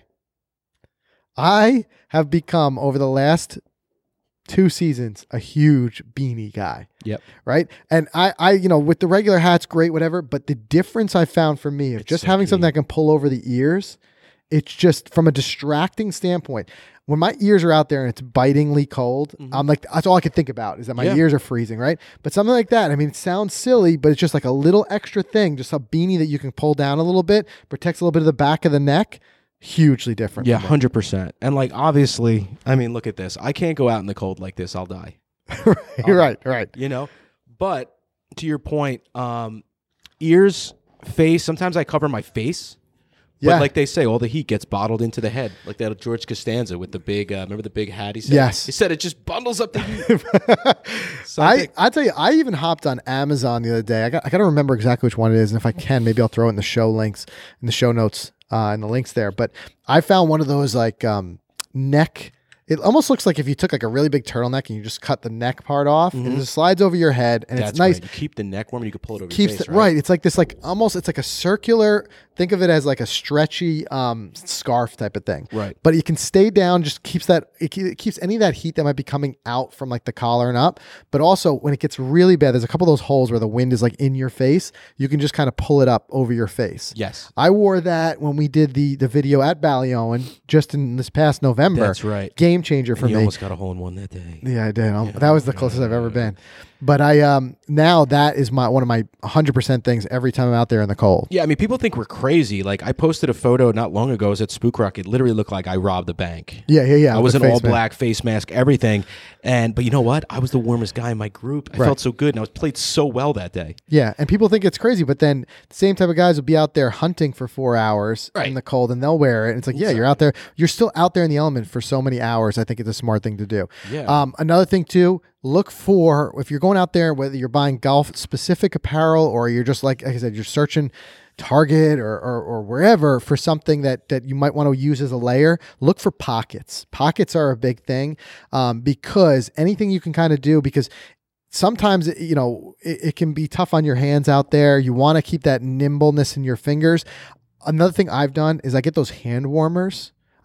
Speaker 2: I have become, over the last 2 seasons, a huge beanie guy.
Speaker 3: Yep.
Speaker 2: Right. And I with the regular hats, great, whatever. But the difference I found for me of just
Speaker 3: so
Speaker 2: having
Speaker 3: key.
Speaker 2: something that can pull over the ears, it's just from a distracting standpoint. When my ears are out there and it's bitingly cold, I'm like, that's all I can think about is that my ears are freezing, right? But something like that, I mean, it sounds silly, but it's just like a little extra thing, just a beanie that you can pull down a little bit, protects a little bit of the back of the neck. Hugely different.
Speaker 3: Yeah, 100%. And like, obviously, I mean, look at this. I can't go out in the cold like this. I'll die.
Speaker 2: Right.
Speaker 3: But to your point, ears, face, sometimes I cover my face. But like they say, all the heat gets bottled into the head. Like that George Costanza with the big, remember the big hat he said?
Speaker 2: Yes.
Speaker 3: He said it just bundles up the heat.
Speaker 2: I tell you, I even hopped on Amazon the other day. I got to remember exactly which one it is. And if I can, maybe I'll throw it in the show links, in the show notes, and the links there. But I found one of those like neck. It almost looks like if you took like a really big turtleneck and you just cut the neck part off, and it just slides over your head, and
Speaker 3: That's
Speaker 2: it's nice.
Speaker 3: right. You keep the neck warm, and you can pull it over your face,
Speaker 2: right? It's like this, like almost, it's like a circular. Think of it as like a stretchy scarf type of thing,
Speaker 3: Right.
Speaker 2: But it can stay down. Just keeps it keeps any of that heat that might be coming out from like the collar and up. But also when it gets really bad, there's a couple of those holes where the wind is like in your face. You can just kind of pull it up over your face.
Speaker 3: Yes.
Speaker 2: I wore that when we did the video at Ballyowen just in this past November.
Speaker 3: That's right.
Speaker 2: Game changer for
Speaker 3: You
Speaker 2: me.
Speaker 3: almost got a hole in one that day.
Speaker 2: Yeah, I did. That was the closest I've ever been. But I now that is one of my 100% things every time I'm out there in the cold.
Speaker 3: Yeah, I mean, people think we're crazy. Like, I posted a photo not long ago. It was at Spook Rock. It literally looked like I robbed a bank.
Speaker 2: Yeah.
Speaker 3: I was an all-black face mask, everything. But you know what? I was the warmest guy in my group. I felt so good, and I was played so well that day.
Speaker 2: Yeah, and people think it's crazy, but then the same type of guys will be out there hunting for 4 hours in the cold, and they'll wear it. And it's like, you're out there. You're still out there in the element for so many hours. I think it's a smart thing to do.
Speaker 3: Yeah.
Speaker 2: Another thing, too, look for, if you're going out there, whether you're buying golf-specific apparel or you're just, like I said, you're searching Target or wherever for something that you might want to use as a layer, look for pockets. Pockets are a big thing because anything you can kind of do, because sometimes, it can be tough on your hands out there. You want to keep that nimbleness in your fingers. Another thing I've done is I get those hand warmers.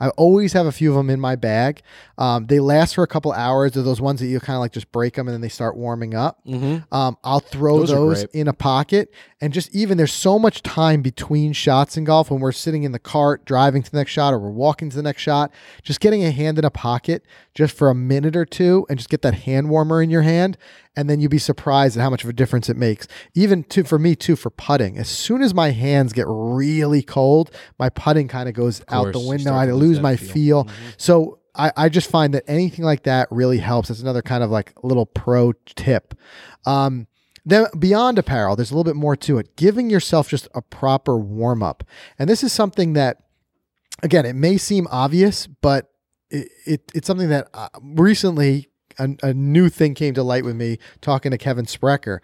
Speaker 2: I always have a few of them in my bag. They last for a couple hours. They're those ones that you kind of like just break them and then they start warming up. I'll throw those in a pocket, and just even there's so much time between shots in golf when we're sitting in the cart driving to the next shot or we're walking to the next shot, just getting a hand in a pocket just for a minute or two and just get that hand warmer in your hand. And then you'd be surprised at how much of a difference it makes. Even for me too, for putting. As soon as my hands get really cold, my putting kind of goes out the window. I lose my feel. So I just find that anything like that really helps. It's another kind of like little pro tip. Then beyond apparel, there's a little bit more to it. Giving yourself just a proper warm up. And this is something that, again, it may seem obvious, but it's something that recently a new thing came to light with me talking to Kevin Sprecher.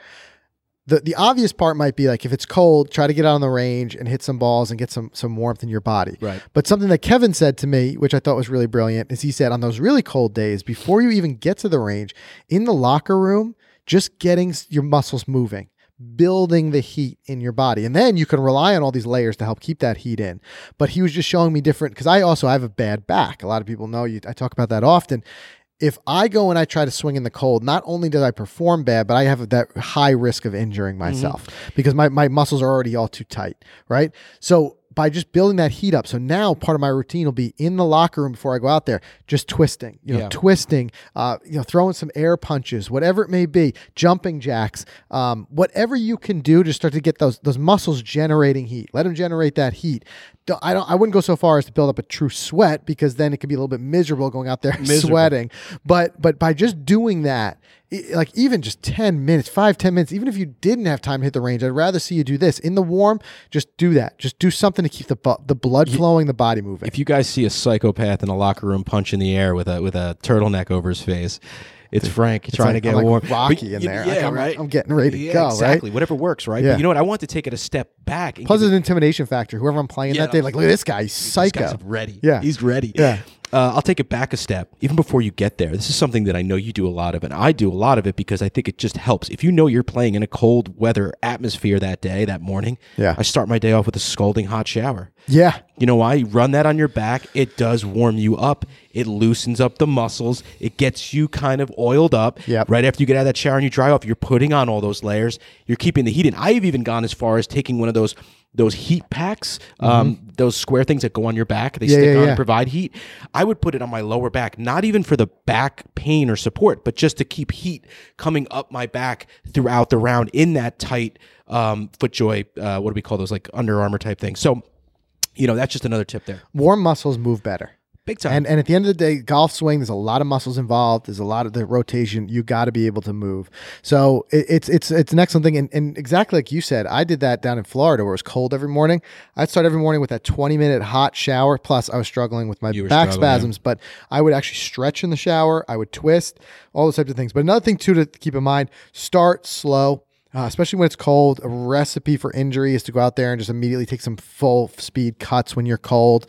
Speaker 2: The obvious part might be like, if it's cold, try to get out on the range and hit some balls and get some warmth in your body.
Speaker 3: Right.
Speaker 2: But something that Kevin said to me, which I thought was really brilliant, is he said on those really cold days, before you even get to the range, in the locker room, just getting your muscles moving, building the heat in your body. And then you can rely on all these layers to help keep that heat in. But he was just showing me different, because I have a bad back. A lot of people know I talk about that often. If I go and I try to swing in the cold, not only do I perform bad, but I have that high risk of injuring myself because my muscles are already all too tight, right? So by just building that heat up. So now part of my routine will be in the locker room before I go out there, just twisting, twisting, throwing some air punches, whatever it may be, jumping jacks, whatever you can do to start to get those muscles generating heat. Let them generate that heat. I wouldn't go so far as to build up a true sweat, because then it could be a little bit miserable going out there sweating. But by just doing that, like even just 10 minutes, 5-10 minutes, even if you didn't have time to hit the range, I'd rather see you do this in the warm. Just do that. Just do something to keep the blood flowing, the body moving.
Speaker 3: If you guys see a psychopath in a locker room punch in the air with a turtleneck over his face, it's Frank trying to get warm.
Speaker 2: Rocky in there.
Speaker 3: Yeah, right.
Speaker 2: I'm getting ready to go.
Speaker 3: Exactly.
Speaker 2: Right?
Speaker 3: Whatever works, right?
Speaker 2: Yeah.
Speaker 3: But you know what? I want to take it a step back.
Speaker 2: Plus, there's an intimidation factor. Whoever I'm playing that day, like, look at this guy. He's psycho.
Speaker 3: This guy's ready.
Speaker 2: Yeah.
Speaker 3: He's ready.
Speaker 2: Yeah.
Speaker 3: I'll take it back a step. Even before you get there, this is something that I know you do a lot of, and I do a lot of it because I think it just helps. If you know you're playing in a cold weather atmosphere that day, that morning, I start my day off with a scalding hot shower.
Speaker 2: Yeah.
Speaker 3: You know why? You run that on your back. It does warm you up. It loosens up the muscles. It gets you kind of oiled up.
Speaker 2: Yep.
Speaker 3: Right after you get out of that shower and you dry off, you're putting on all those layers. You're keeping the heat in. I've even gone as far as taking one of those heat packs, those square things that go on your back. They stick on and provide heat. I would put it on my lower back, not even for the back pain or support, but just to keep heat coming up my back throughout the round in that tight FootJoy, what do we call those, like Under Armour type thing. So, that's just another tip there.
Speaker 2: Warm muscles move better.
Speaker 3: Big time.
Speaker 2: And at the end of the day, golf swing, there's a lot of muscles involved. There's a lot of the rotation. You got to be able to move. So it's an excellent thing. And exactly like you said, I did that down in Florida where it was cold every morning. I'd start every morning with that 20-minute hot shower. Plus, I was struggling with my back spasms, but I would actually stretch in the shower. I would twist, all those types of things. But another thing, too, to keep in mind, start slow. Especially when it's cold. A recipe for injury is to go out there and just immediately take some full speed cuts when you're cold.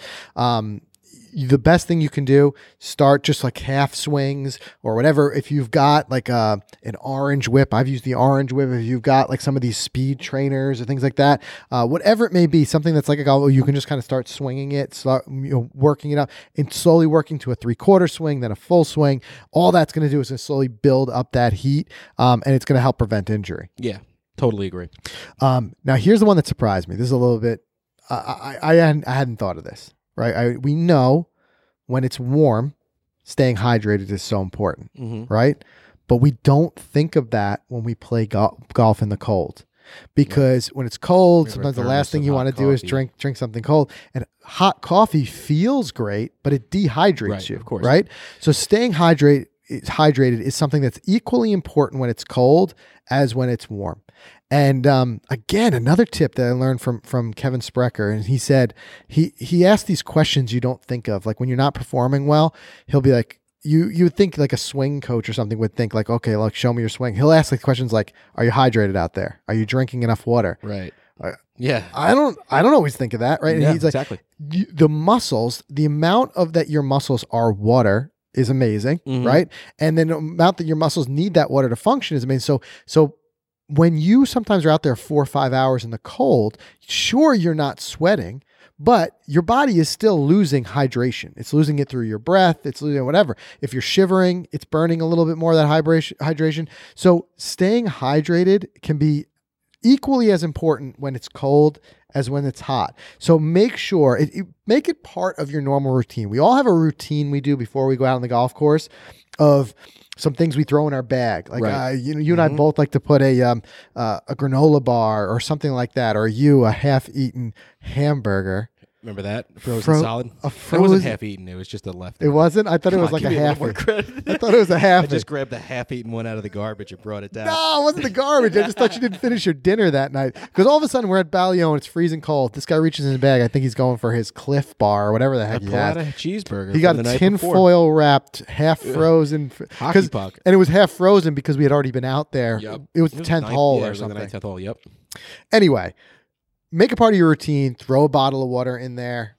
Speaker 2: The best thing you can do, start just like half swings or whatever. If you've got like an orange whip, I've used the orange whip. If you've got like some of these speed trainers or things like that, whatever it may be, something that's like a golf, you can just kind of start swinging it, start working it up, and slowly working to a 3/4 swing, then a full swing. All that's going to do is to slowly build up that heat, and it's going to help prevent injury.
Speaker 3: Yeah, totally agree.
Speaker 2: Now here's the one that surprised me. This is a little bit, I hadn't thought of this. Right, we know when it's warm, staying hydrated is so important, right? But we don't think of that when we play golf in the cold, because when it's cold, sometimes the last thing you want to do is drink something cold. And hot coffee feels great, but it dehydrates you,
Speaker 3: of course.
Speaker 2: Right? So staying hydrated is something that's equally important when it's cold as when it's warm. And again, another tip that I learned from Kevin Sprecher, and he said he asked these questions you don't think of. Like when you're not performing well, he'll be like, you would think like a swing coach or something would think like, okay, like show me your swing. He'll ask like questions like, are you hydrated out there? Are you drinking enough water?
Speaker 3: Right. Yeah.
Speaker 2: I don't always think of that, right? And he's like,
Speaker 3: exactly.
Speaker 2: The muscles, the amount of that your muscles are water is amazing, right? And then the amount that your muscles need that water to function is amazing. So when you sometimes are out there 4 or 5 hours in the cold, sure, you're not sweating, but your body is still losing hydration. It's losing it through your breath. It's losing whatever. If you're shivering, it's burning a little bit more of that hydration. So staying hydrated can be equally as important when it's cold as when it's hot. So make sure, make it part of your normal routine. We all have a routine we do before we go out on the golf course of some things we throw in our bag. Like
Speaker 3: Right.
Speaker 2: you and I both like to put a granola bar or something like that, or a half-eaten hamburger.
Speaker 3: Remember that? Frozen solid?
Speaker 2: A
Speaker 3: It wasn't
Speaker 2: frozen.
Speaker 3: half-eaten. It was just a left.
Speaker 2: It wasn't. I thought it was like a half. I thought it was a half.
Speaker 3: I just grabbed the half-eaten one out of the garbage and brought it down.
Speaker 2: No, it wasn't the garbage. I just thought you didn't finish your dinner that night. Because all of a sudden we're at Balliol and it's freezing cold. This guy reaches in his bag. I think he's going for his Cliff Bar or whatever the heck
Speaker 3: I
Speaker 2: he
Speaker 3: pulled out
Speaker 2: has.
Speaker 3: a cheeseburger.
Speaker 2: He got
Speaker 3: from the
Speaker 2: a
Speaker 3: night
Speaker 2: tin
Speaker 3: before.
Speaker 2: foil wrapped, half frozen.
Speaker 3: Hockey puck.
Speaker 2: And it was half frozen because we had already been out there.
Speaker 3: Yep.
Speaker 2: It was the 10th
Speaker 3: ninth-
Speaker 2: hole
Speaker 3: yeah, it
Speaker 2: or
Speaker 3: was like the
Speaker 2: something.
Speaker 3: 10th hole. Yep.
Speaker 2: Anyway, make a part of your routine. Throw a bottle of water in there.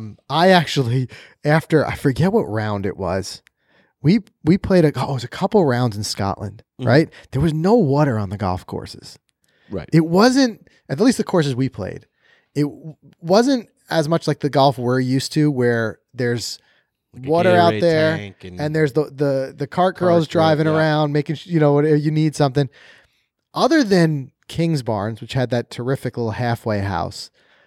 Speaker 2: I actually, after I forget what round it was, we played it was a couple rounds in Scotland, right? There was no water on the golf courses.
Speaker 3: Right.
Speaker 2: It wasn't, at least the courses we played, it wasn't as much like the golf we're used to, where there's
Speaker 3: Like a
Speaker 2: water out
Speaker 3: Gatorade
Speaker 2: there
Speaker 3: tank
Speaker 2: and there's the cart girls
Speaker 3: Cart,
Speaker 2: driving
Speaker 3: yeah.
Speaker 2: around making you need something. Other than Kingsbarns, which had that terrific little halfway house,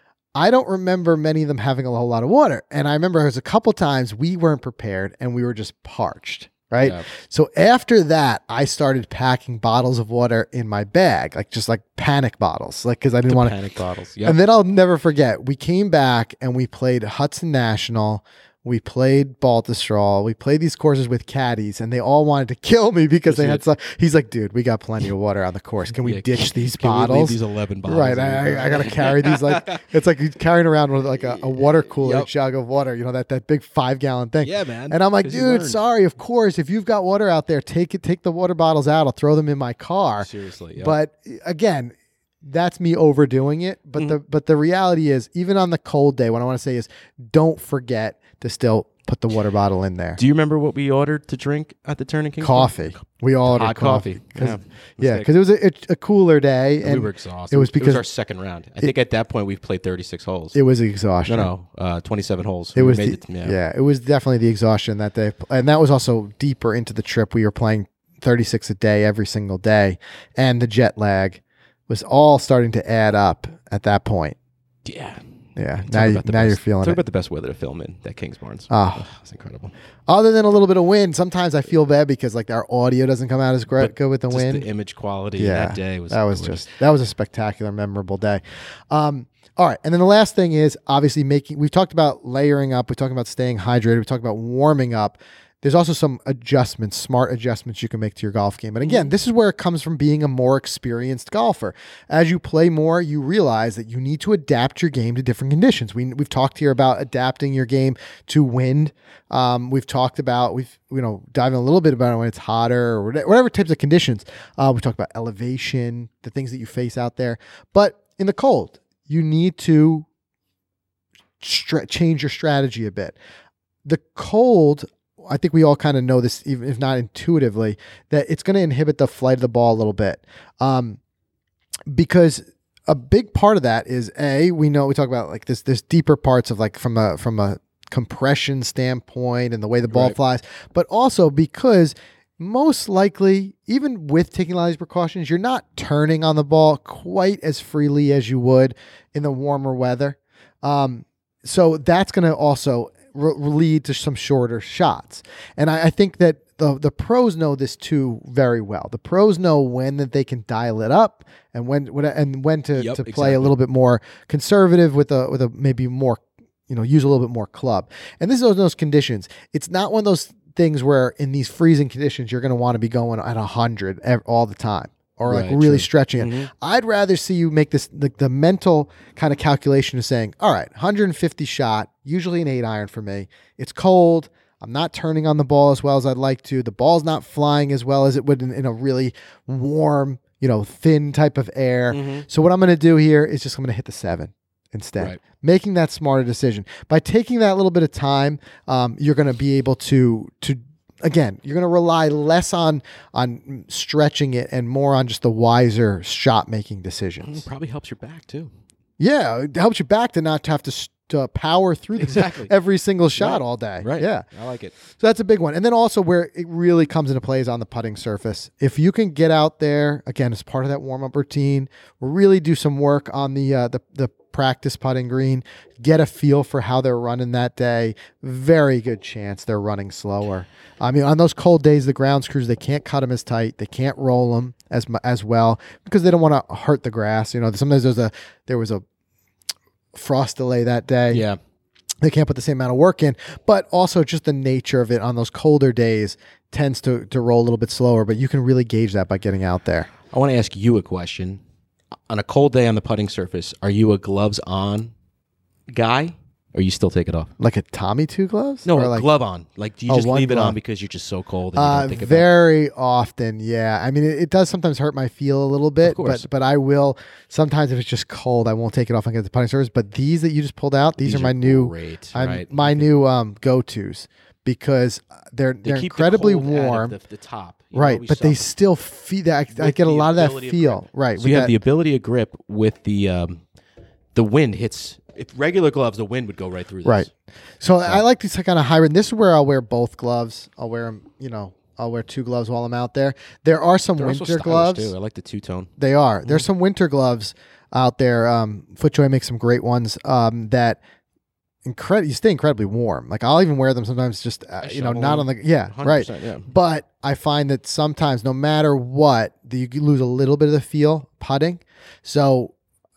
Speaker 2: I don't remember many of them having a whole lot of water. And I remember there was a couple times we weren't prepared and we were just parched, right?
Speaker 3: Yeah.
Speaker 2: So after that, I started packing bottles of water in my bag, just like panic bottles, because I didn't want to.
Speaker 3: panic bottles. Yep.
Speaker 2: And then I'll never forget, we came back and we played Hudson National. We played Baltusrol. We played these courses with caddies, and they all wanted to kill me because they had some. He's like, dude, we got plenty of water on the course. Can we
Speaker 3: Yeah,
Speaker 2: ditch these
Speaker 3: Can we leave
Speaker 2: bottles?
Speaker 3: these 11 bottles?
Speaker 2: Right. I got to carry these. It's like carrying around with like a water cooler
Speaker 3: Yep.
Speaker 2: jug of water, that big 5-gallon thing.
Speaker 3: Yeah, man.
Speaker 2: And I'm like,
Speaker 3: 'Cause you
Speaker 2: dude,
Speaker 3: learned.
Speaker 2: sorry. Of course, if you've got water out there, take the water bottles out. I'll throw them in my car.
Speaker 3: Seriously. Yep.
Speaker 2: But again, that's me overdoing it. But the reality is, even on the cold day, what I want to say is, don't forget to still put the water bottle in there.
Speaker 3: do you remember what we ordered to drink at the Turn in Kingston?
Speaker 2: Coffee. We all ordered
Speaker 3: Hot coffee.
Speaker 2: Yeah,
Speaker 3: Yeah.
Speaker 2: because it was a cooler day, and
Speaker 3: we were exhausted.
Speaker 2: It was because
Speaker 3: our second round. I think at that point we've played 36 holes.
Speaker 2: it was exhaustion.
Speaker 3: No, 27 holes.
Speaker 2: It
Speaker 3: We
Speaker 2: was
Speaker 3: made
Speaker 2: it was definitely the exhaustion that day, and that was also deeper into the trip. We were playing 36 a day every single day, and the jet lag was all starting to add up at that point.
Speaker 3: Yeah.
Speaker 2: Yeah,
Speaker 3: Talk
Speaker 2: now
Speaker 3: about the
Speaker 2: you're
Speaker 3: best-
Speaker 2: feeling
Speaker 3: Talk
Speaker 2: it.
Speaker 3: about the best weather to film in, that Kingsbarns.
Speaker 2: Oh.
Speaker 3: It's incredible.
Speaker 2: Other than a little bit of wind, sometimes I feel bad because our audio doesn't come out as good with the
Speaker 3: Just
Speaker 2: wind.
Speaker 3: the image quality
Speaker 2: Yeah,
Speaker 3: that day was
Speaker 2: that was a spectacular, memorable day. All right, and then the last thing is obviously we've talked about layering up, we talked about staying hydrated, we talked about warming up. There's also some smart adjustments you can make to your golf game. And again, this is where it comes from being a more experienced golfer. As you play more, you realize that you need to adapt your game to different conditions. We've talked here about adapting your game to wind. We've talked about, diving a little bit about it when it's hotter or whatever types of conditions. We talked about elevation, the things that you face out there. But in the cold, you need to change your strategy a bit. The cold, I think we all kind of know this, even if not intuitively, that it's going to inhibit the flight of the ball a little bit. Because a big part of that is we talk about this deeper parts of from a compression standpoint and the way the ball flies, but also because most likely, even with taking a lot of these precautions, you're not turning on the ball quite as freely as you would in the warmer weather. So that's going to also lead to some shorter shots. And I think that the pros know this too very well. The pros know when that they can dial it up and when to play
Speaker 3: exactly.
Speaker 2: a little bit more conservative with a maybe more, use a little bit more club. And this is those conditions. It's not one of those things where in these freezing conditions you're going to want to be going at 100 all the time. Or really
Speaker 3: true.
Speaker 2: stretching it.
Speaker 3: Mm-hmm.
Speaker 2: I'd rather see you make this the mental kind of calculation of saying, all right, 150 shot, usually an 8-iron for me. It's cold. I'm not turning on the ball as well as I'd like to. The ball's not flying as well as it would in a really warm, thin type of air.
Speaker 3: Mm-hmm.
Speaker 2: So what I'm going to do here is just I'm going to hit the 7 instead. Right. Making that smarter decision. By taking that little bit of time, you're going to be able to again, you're going to rely less on stretching it and more on just the wiser shot making decisions.
Speaker 3: Probably helps your back too.
Speaker 2: Yeah, it helps your back to not have to to power through every single shot all day.
Speaker 3: Right.
Speaker 2: Yeah.
Speaker 3: I like it.
Speaker 2: So that's a big one. And then also where it really comes into play is on the putting surface. If you can get out there, again, as part of that warm-up routine, really do some work on the practice putting green, get a feel for how they're running that day. Very good chance they're running slower. I mean, on those cold days, the ground screws, they can't cut them as tight. They can't roll them as well because they don't want to hurt the grass. You know, sometimes there was a frost delay that day.
Speaker 3: Yeah.
Speaker 2: They can't put the same amount of work in, but also just the nature of it on those colder days tends to roll a little bit slower, but you can really gauge that by getting out there.
Speaker 3: I want to ask you a question. On a cold day on the putting surface, are you a gloves on guy or you still take it off?
Speaker 2: Like a Tommy 2 gloves?
Speaker 3: No,
Speaker 2: or like
Speaker 3: glove on. Like, do you just leave it
Speaker 2: glove
Speaker 3: on because you're just so cold and you don't think about it?
Speaker 2: Very often, yeah. I mean, it does sometimes hurt my feel a little bit, but I will, sometimes if it's just cold, I won't take it off and get the putting surface. But these that you just pulled out, these are my new, my new go-tos because they're incredibly warm.
Speaker 3: The top.
Speaker 2: Right, but they still feel that. I get a lot of that feel. Right.
Speaker 3: So you have the ability to grip with the wind hits. If regular gloves, the wind would go right through this.
Speaker 2: Right. So I like these kind of hybrid. This is where I'll wear both gloves. I'll wear them, I'll wear 2 gloves while I'm out there. There are some winter gloves.
Speaker 3: Too. I like the two-tone.
Speaker 2: They are. There's some winter gloves out there. FootJoy makes some great ones that you stay incredibly warm. Like I'll even wear them sometimes just not on the right.
Speaker 3: Yeah.
Speaker 2: But I find that sometimes no matter what, you lose a little bit of the feel putting. So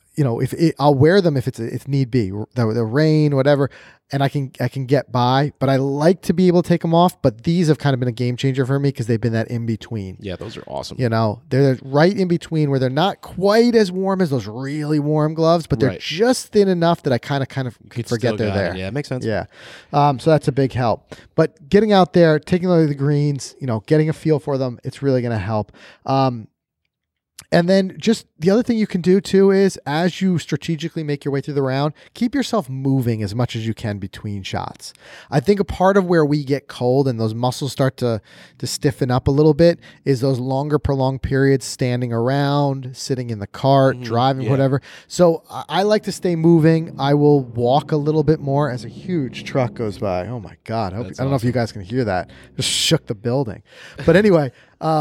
Speaker 2: I'll wear them if need be, the rain, whatever, and I can get by. But I like to be able to take them off. But these have kind of been a game changer for me because they've been that in between.
Speaker 3: Yeah, those are awesome.
Speaker 2: They're right in between where they're not quite as warm as those really warm gloves, but they're just thin enough that I kind of can forget they're there.
Speaker 3: Yeah, it makes sense.
Speaker 2: Yeah, so that's a big help. But getting out there, taking a look at the greens, getting a feel for them, it's really going to help. And then just the other thing you can do too is as you strategically make your way through the round, keep yourself moving as much as you can between shots. I think a part of where we get cold and those muscles start to stiffen up a little bit is those longer prolonged periods standing around, sitting in the cart, driving, whatever. So I like to stay moving. I will walk a little bit more as a huge truck goes by. Oh my God. I don't know if you guys can hear that. Just shook the building. But anyway,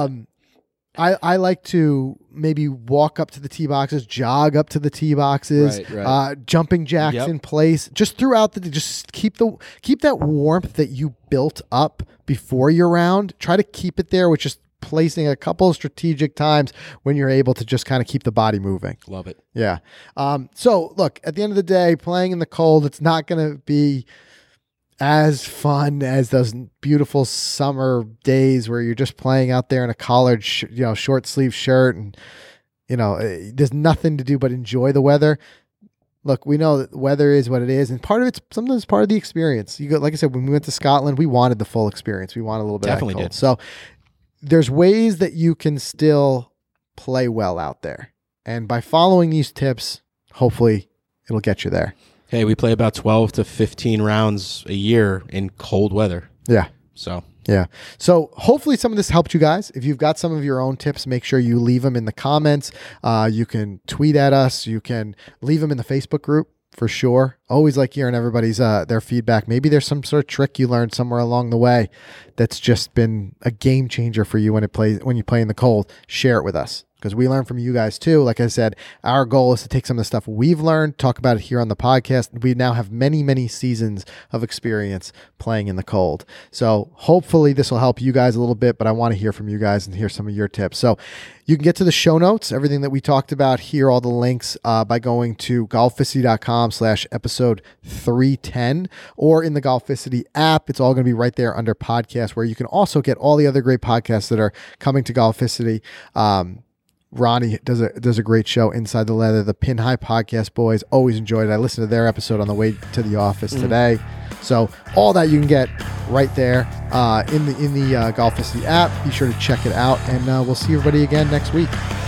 Speaker 2: I like to maybe walk up to the tee boxes, jog up to the tee boxes, jumping jacks in place, just throughout the day. Just keep that warmth that you built up before your round. Try to keep it there with just placing a couple of strategic times when you're able to just kind of keep the body moving.
Speaker 3: Love it.
Speaker 2: Yeah. So look, at the end of the day, playing in the cold, it's not going to be as fun as those beautiful summer days where you're just playing out there in a collared, short sleeve shirt and, there's nothing to do but enjoy the weather. Look, we know that the weather is what it is, and sometimes part of the experience. Like I said, when we went to Scotland, we wanted the full experience. We wanted a little bit of cold. So there's ways that you can still play well out there. And by following these tips, hopefully it'll get you there.
Speaker 3: Hey, we play about 12 to 15 rounds a year in cold weather.
Speaker 2: Yeah.
Speaker 3: So
Speaker 2: hopefully some of this helped you guys. If you've got some of your own tips, make sure you leave them in the comments. You can tweet at us. You can leave them in the Facebook group for sure. Always like hearing everybody's their feedback. Maybe there's some sort of trick you learned somewhere along the way that's just been a game changer for you when you play in the cold. Share it with us, because we learn from you guys too. Like I said, our goal is to take some of the stuff we've learned, talk about it here on the podcast. We now have many, many seasons of experience playing in the cold. So hopefully this will help you guys a little bit, but I want to hear from you guys and hear some of your tips. So you can get to the show notes, everything that we talked about here, all the links by going to golficity.com/episode 310 or in the Golficity app. It's all going to be right there under podcast, where you can also get all the other great podcasts that are coming to Golficity. Ronnie does a great show, Inside the Leather. The Pin High Podcast boys, always enjoyed it. I listened to their episode on the way to the office today. So all that you can get right there in the Golficity app. Be sure to check it out, and we'll see everybody again next week.